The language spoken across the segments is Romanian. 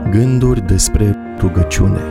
Gânduri despre rugăciune.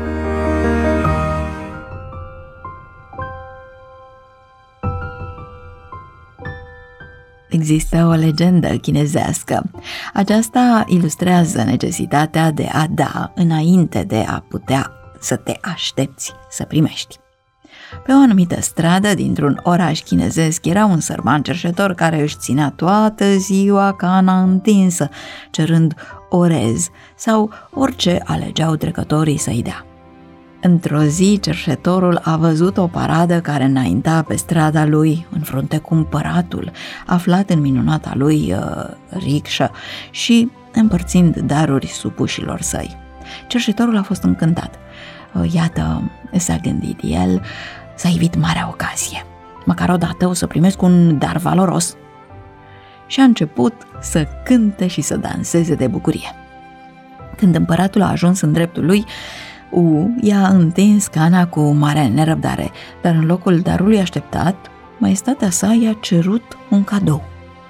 Există o legendă chinezească. Aceasta ilustrează necesitatea de a da înainte de a putea să te aștepți să primești. Pe o anumită stradă dintr-un oraș chinezesc era un sărman cerșetor care își ținea toată ziua cana întinsă, cerând orez sau orice alegeau trecătorii să-i dea. Într-o zi, cerșetorul a văzut o paradă care înainta pe strada lui, în frunte cu împăratul, aflat în minunata lui ricșă și împărțind daruri supușilor săi. Cerșetorul a fost încântat. Iată, s-a gândit el, s-a ivit marea ocazie. Măcar odată o să primesc un dar valoros. Și a început să cânte și să danseze de bucurie. Când împăratul a ajuns în dreptul lui, i-a întins cana cu mare nerăbdare, dar în locul darului așteptat, maestatea sa i-a cerut un cadou.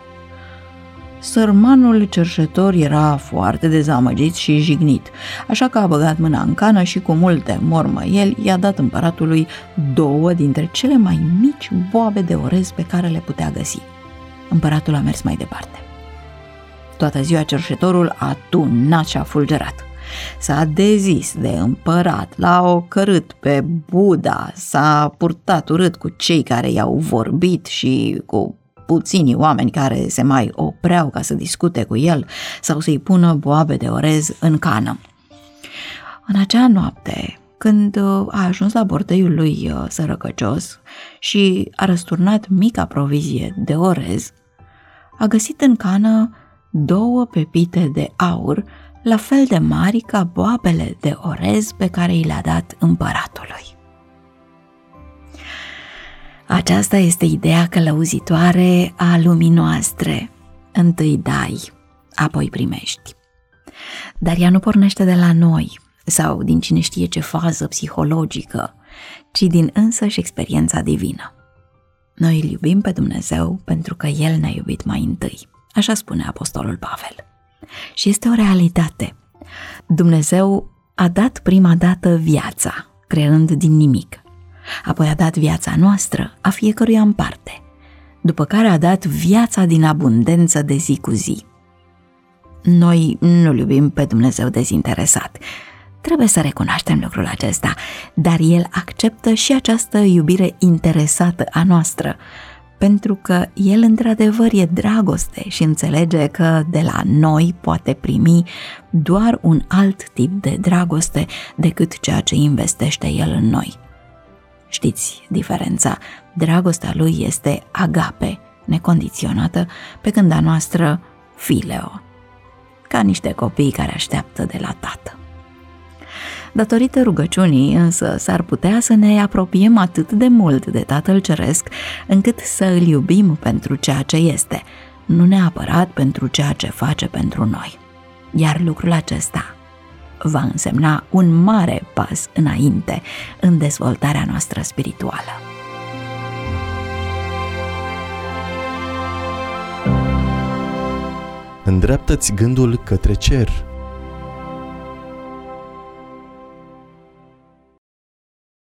Sărmanul cerșetor era foarte dezamăgit și jignit, așa că a băgat mâna în cană și cu multe mormăieli i-a dat împăratului 2 dintre cele mai mici boabe de orez pe care le putea găsi. Împăratul a mers mai departe. Toată ziua cerșetorul a tunat și a fulgerat. S-a dezis de împărat, l-a ocărât pe Buddha, s-a purtat urât cu cei care i-au vorbit și cu puținii oameni care se mai opreau ca să discute cu el sau să-i pună boabe de orez în cană. În acea noapte, când a ajuns la bordeiul lui sărăcăcios și a răsturnat mica provizie de orez, a găsit în cană 2 pepite de aur, la fel de mari ca boabele de orez pe care i le-a dat împăratului. Aceasta este ideea călăuzitoare a lumii noastre. Întâi dai, apoi primești. Dar ea nu pornește de la noi sau din cine știe ce fază psihologică, ci din însăși experiența divină. Noi îl iubim pe Dumnezeu pentru că El ne-a iubit mai întâi, așa spune apostolul Pavel. Și este o realitate. Dumnezeu a dat prima dată viața, creând din nimic. Apoi a dat viața noastră a fiecăruia în parte, după care a dat viața din abundență de zi cu zi. Noi nu-L iubim pe Dumnezeu dezinteresat. Trebuie să recunoaștem lucrul acesta, dar El acceptă și această iubire interesată a noastră, pentru că El într-adevăr e dragoste și înțelege că de la noi poate primi doar un alt tip de dragoste decât ceea ce investește El în noi. Știți diferența? Dragostea Lui este agape, necondiționată, pe când a noastră fileo, ca niște copii care așteaptă de la tată. Datorită rugăciunii, însă, s-ar putea să ne apropiem atât de mult de Tatăl Ceresc, încât să îl iubim pentru ceea ce este, nu neapărat pentru ceea ce face pentru noi. Iar lucrul acesta va însemna un mare pas înainte în dezvoltarea noastră spirituală. Îndreaptă-ți gândul către cer,